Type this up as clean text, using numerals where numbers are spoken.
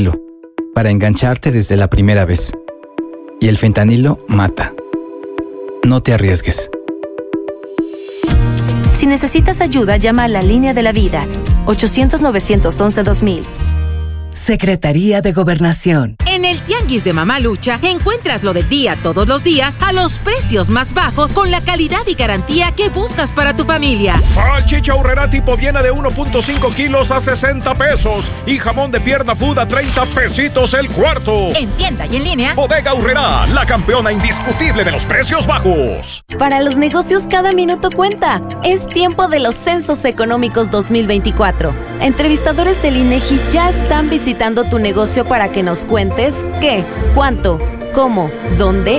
para engancharte desde la primera vez. Y el fentanilo mata. No te arriesgues. Si necesitas ayuda, llama a la Línea de la Vida, 800-911-2000. Secretaría de Gobernación. En el Tianguis de Mamalucha encuentras lo del día todos los días a los precios más bajos con la calidad y garantía que buscas para tu familia. Salchicha Aurrerá tipo Viena de 1.5 kilos a 60 pesos y jamón de pierna food a 30 pesitos el cuarto. En tienda y en línea. Bodega Aurrerá, la campeona indiscutible de los precios bajos. Para los negocios cada minuto cuenta. Es tiempo de los Censos Económicos 2024. Entrevistadores del INEGI ya están visitando tu negocio para que nos cuentes qué, cuánto, cómo, dónde